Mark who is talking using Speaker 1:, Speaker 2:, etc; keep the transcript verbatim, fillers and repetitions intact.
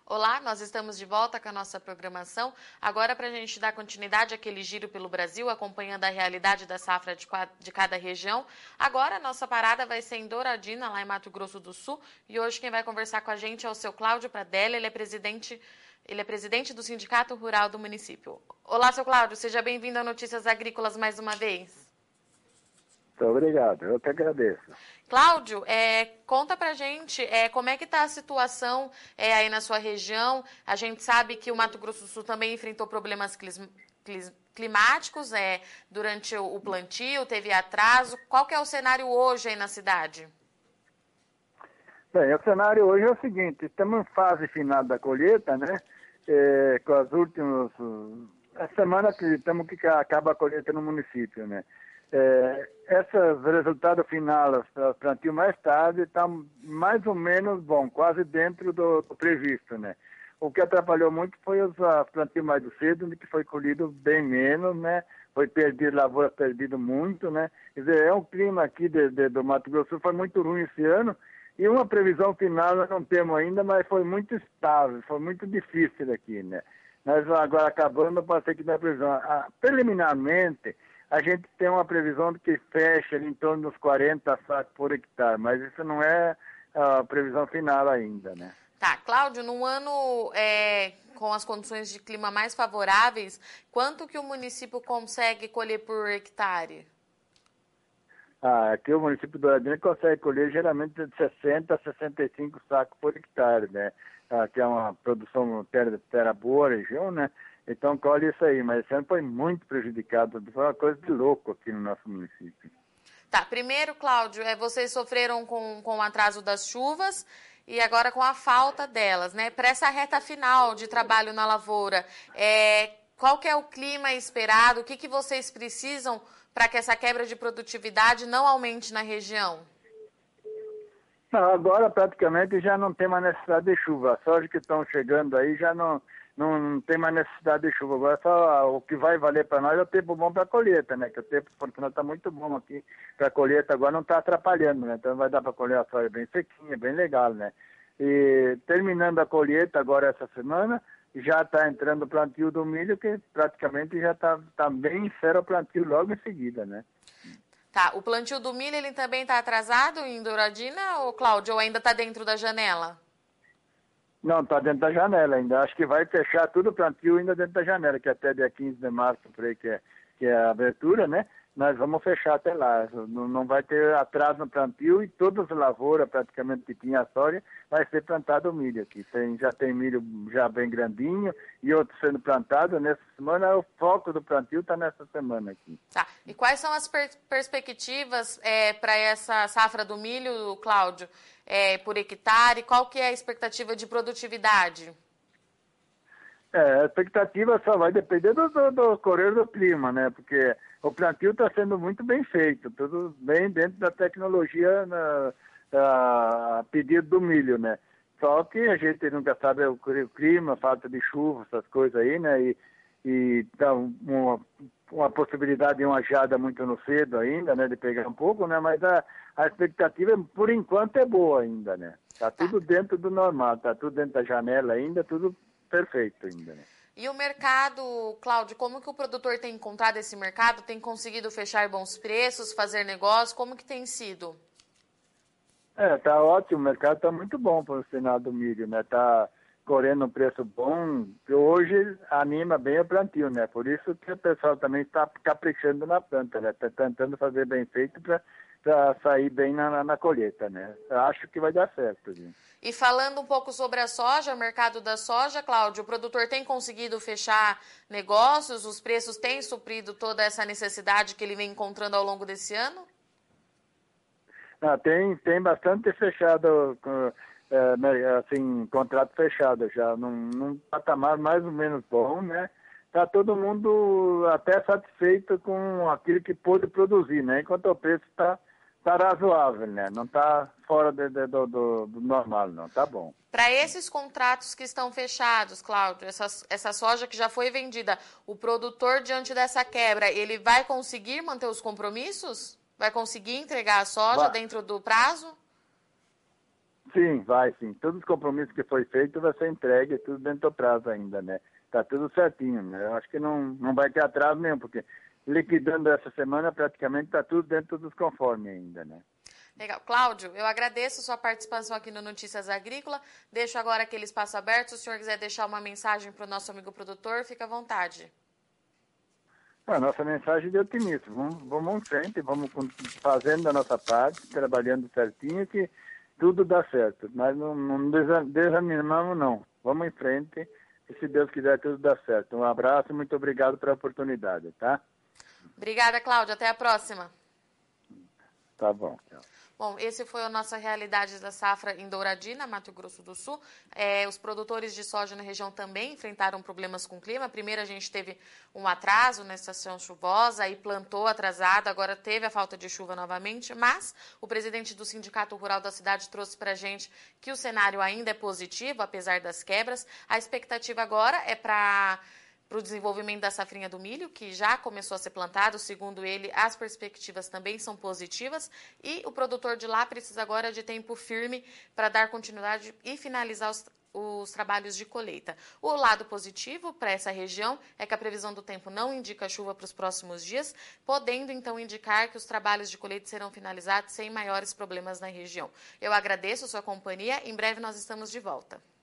Speaker 1: Olá, nós estamos de volta com a nossa programação. Agora, para a gente dar continuidade àquele giro pelo Brasil, acompanhando a realidade da safra de, de cada região. Agora, a nossa parada vai ser em Douradina, lá em Mato Grosso do Sul. E hoje quem vai conversar com a gente é o seu Cláudio Pradelli, ele é presidente, ele é presidente do Sindicato Rural do município. Olá, seu Cláudio, seja bem-vindo a Notícias Agrícolas mais uma vez.
Speaker 2: Muito obrigado, eu que agradeço.
Speaker 1: Cláudio, é, conta pra gente é, como é que está a situação é, aí na sua região. A gente sabe que o Mato Grosso do Sul também enfrentou problemas climáticos é, durante o plantio, teve atraso. Qual que é o cenário hoje aí na cidade?
Speaker 2: Bem, o cenário hoje é o seguinte, estamos em fase final da colheita, né? É, com as últimas... A semana que estamos que acaba a colheita no município, né? É, esse resultado final, o plantio mais tarde, está mais ou menos bom, quase dentro do, do previsto, né? O que atrapalhou muito foi os plantio mais cedo, que foi colhido bem menos, né? Foi perdido, lavoura perdido muito, né? Quer dizer, é um clima aqui de, de, do Mato Grosso do Sul, foi muito ruim esse ano, e uma previsão final nós não temos ainda, mas foi muito estável, foi muito difícil aqui, né? Nós agora acabando, pode ser que dê previsão. Ah, preliminarmente, a gente tem uma previsão de que fecha em torno dos quarenta sacos por hectare, mas isso não é a previsão final ainda, né?
Speaker 1: Tá, Cláudio, num ano é, com as condições de clima mais favoráveis, quanto que o município consegue colher por hectare?
Speaker 2: Ah, aqui o município do Douradina consegue colher geralmente de sessenta a sessenta e cinco sacos por hectare, né? Ah, que é uma produção terra, terra boa, região, né? Então colhe isso aí, mas esse ano foi muito prejudicado, foi uma coisa de louco aqui no nosso município.
Speaker 1: Tá, primeiro, Cláudio, é, vocês sofreram com, com o atraso das chuvas e agora com a falta delas, né? Para essa reta final de trabalho na lavoura, é, qual que é o clima esperado? O que, que vocês precisam para que essa quebra de produtividade não aumente na região?
Speaker 2: Não, agora praticamente já não tem mais necessidade de chuva. A soja que estão chegando aí já não, não, não tem mais necessidade de chuva. Agora só o que vai valer para nós é o tempo bom para a colheita, né? Que o tempo está muito bom aqui para a colheita, agora não está atrapalhando, né? Então vai dar para colher a soja bem sequinha, bem legal, né? E terminando a colheita agora essa semana, já está entrando o plantio do milho, que praticamente já está tá bem sério o plantio logo em seguida, né?
Speaker 1: Tá, o plantio do milho ele também está atrasado em Douradina, ou Cláudio, ou ainda está dentro da janela?
Speaker 2: Não, está dentro da janela ainda. Acho que vai fechar tudo o plantio ainda dentro da janela, que até dia quinze de março, por aí, que é, que é a abertura, né? Nós vamos fechar até lá. Não, não vai ter atraso no plantio e todas as lavouras praticamente que tinha a soja vai ser plantado milho aqui. Tem, já tem milho já bem grandinho e outros sendo plantados. Nessa semana, o foco do plantio está nessa semana aqui.
Speaker 1: Tá. E quais são as per perspectivas é, para essa safra do milho, Cláudio, é, por hectare? Qual que é a expectativa de produtividade?
Speaker 2: É, a expectativa só vai depender do, do, do correr do clima, né? Porque o plantio está sendo muito bem feito, tudo bem dentro da tecnologia na, a pedido do milho, né? Só que a gente nunca sabe o clima, falta de chuva, essas coisas aí, né? E, e dá uma, uma possibilidade de uma geada muito no cedo ainda, né? De pegar um pouco, né? Mas a, a expectativa, por enquanto, é boa ainda, né? Tá tudo dentro do normal, tá tudo dentro da janela ainda, tudo perfeito ainda, né?
Speaker 1: E o mercado, Cláudio, como que o produtor tem encontrado esse mercado? Tem conseguido fechar bons preços, fazer negócio? Como que tem sido?
Speaker 2: É, tá ótimo, o mercado tá muito bom para o sinal do milho, né? Tá correndo um preço bom, que hoje anima bem o plantio, né? Por isso que o pessoal também está caprichando na planta, né? Tá tentando fazer bem feito para para sair bem na, na, na colheita, né? Eu acho que vai dar certo, gente.
Speaker 1: E falando um pouco sobre a soja, o mercado da soja, Cláudio, o produtor tem conseguido fechar negócios? Os preços têm suprido toda essa necessidade que ele vem encontrando ao longo desse ano?
Speaker 2: Ah, tem, tem bastante fechado, é, assim, contrato fechado já, num, num patamar mais ou menos bom, né? Tá todo mundo até satisfeito com aquilo que pôde produzir, né? Enquanto o preço está tá razoável, né? Não está fora de, de, do, do, do normal, não. Tá bom.
Speaker 1: Para esses contratos que estão fechados, Cláudio, essa, essa soja que já foi vendida, o produtor, diante dessa quebra, ele vai conseguir manter os compromissos? Vai conseguir entregar a soja
Speaker 2: Vai.
Speaker 1: dentro do prazo?
Speaker 2: Sim, vai sim. Todos os compromissos que foi feito vai ser entregue, tudo dentro do prazo ainda, né? Tá tudo certinho, né? Eu acho que não, não vai ter atraso mesmo, porque liquidando essa semana praticamente está tudo dentro dos conformes ainda, né?
Speaker 1: Legal. Cláudio, eu agradeço sua participação aqui no Notícias Agrícola. Deixo agora aquele espaço aberto. Se o senhor quiser deixar uma mensagem para o nosso amigo produtor, fica à vontade.
Speaker 2: A nossa mensagem é de otimismo. Vamos, vamos em frente, vamos fazendo a nossa parte, trabalhando certinho, que tudo dá certo. Mas não, não desanimamos, não. Vamos em frente e, se Deus quiser, tudo dá certo. Um abraço e muito obrigado pela oportunidade, tá?
Speaker 1: Obrigada, Cláudio. Até a próxima.
Speaker 2: Tá bom. Tchau.
Speaker 1: Bom, esse foi a nossa realidade da safra em Douradina, Mato Grosso do Sul. É, os produtores de soja na região também enfrentaram problemas com o clima. Primeiro a gente teve um atraso na estação chuvosa, aí plantou atrasado, agora teve a falta de chuva novamente, mas o presidente do Sindicato Rural da cidade trouxe para a gente que o cenário ainda é positivo, apesar das quebras. A expectativa agora é para... para o desenvolvimento da safrinha do milho, que já começou a ser plantado. Segundo ele, as perspectivas também são positivas e o produtor de lá precisa agora de tempo firme para dar continuidade e finalizar os, os trabalhos de colheita. O lado positivo para essa região é que a previsão do tempo não indica chuva para os próximos dias, podendo então indicar que os trabalhos de colheita serão finalizados sem maiores problemas na região. Eu agradeço a sua companhia, em breve nós estamos de volta.